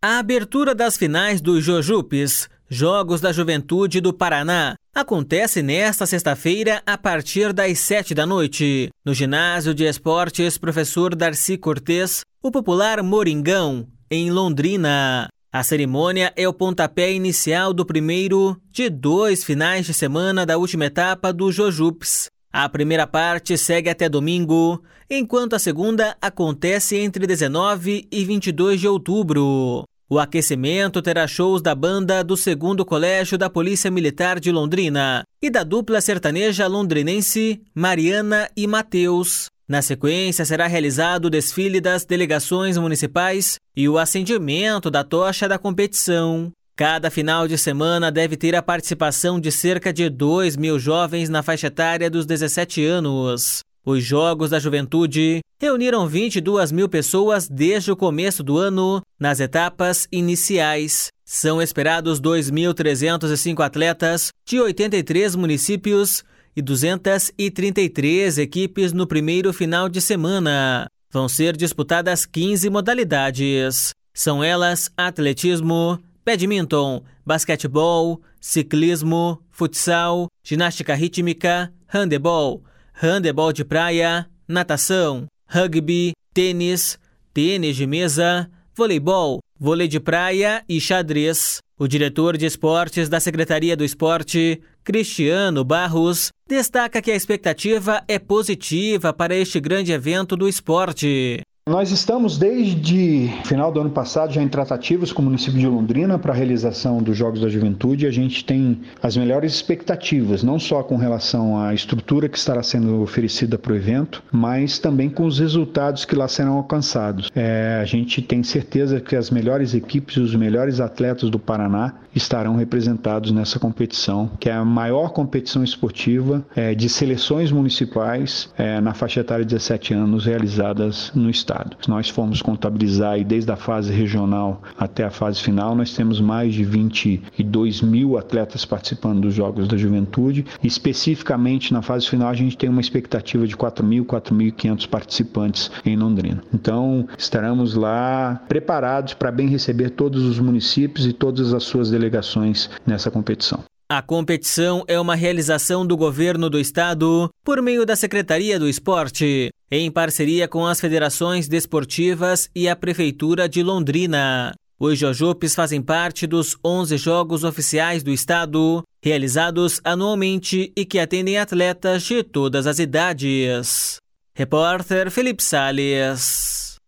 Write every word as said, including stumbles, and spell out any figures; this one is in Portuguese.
A abertura das finais dos Jojupes, Jogos da Juventude do Paraná, acontece nesta sexta-feira a partir das sete da noite, no Ginásio de Esportes Professor Darcy Cortez, o popular Moringão, em Londrina. A cerimônia é o pontapé inicial do primeiro de dois finais de semana da última etapa do Jojupes. A primeira parte segue até domingo, enquanto a segunda acontece entre dezenove e vinte e dois de outubro. O aquecimento terá shows da banda do segundo Colégio da Polícia Militar de Londrina e da dupla sertaneja londrinense Mariana e Matheus. Na sequência, será realizado o desfile das delegações municipais e o acendimento da tocha da competição. Cada final de semana deve ter a participação de cerca de dois mil jovens na faixa etária dos dezessete anos. Os Jogos da Juventude reuniram vinte e duas mil pessoas desde o começo do ano nas etapas iniciais. São esperados dois mil trezentos e cinco atletas de oitenta e três municípios e duzentas e trinta e três equipes no primeiro final de semana. Vão ser disputadas quinze modalidades. São elas atletismo, badminton, basquetebol, ciclismo, futsal, ginástica rítmica, handebol, handebol de praia, natação, rugby, tênis, tênis de mesa, voleibol, vôlei de praia e xadrez. O diretor de esportes da Secretaria do Esporte, Cristiano Barros, destaca que a expectativa é positiva para este grande evento do esporte. Nós estamos desde o final do ano passado já em tratativas com o município de Londrina para a realização dos Jogos da Juventude. A gente tem as melhores expectativas, não só com relação à estrutura que estará sendo oferecida para o evento, mas também com os resultados que lá serão alcançados. É, a gente tem certeza que as melhores equipes e os melhores atletas do Paraná estarão representados nessa competição, que é a maior competição esportiva é, de seleções municipais é, na faixa etária de dezessete anos realizadas no estado. Se nós formos contabilizar aí desde a fase regional até a fase final, nós temos mais de vinte e dois mil atletas participando dos Jogos da Juventude. Especificamente na fase final a gente tem uma expectativa de quatro mil, quatro mil e quinhentos participantes em Londrina. Então estaremos lá preparados para bem receber todos os municípios e todas as suas delegações nessa competição. A competição é uma realização do governo do estado por meio da Secretaria do Esporte, em parceria com as federações desportivas e a Prefeitura de Londrina. Os Jojupes fazem parte dos onze jogos oficiais do estado, realizados anualmente e que atendem atletas de todas as idades. Repórter Felipe Salles.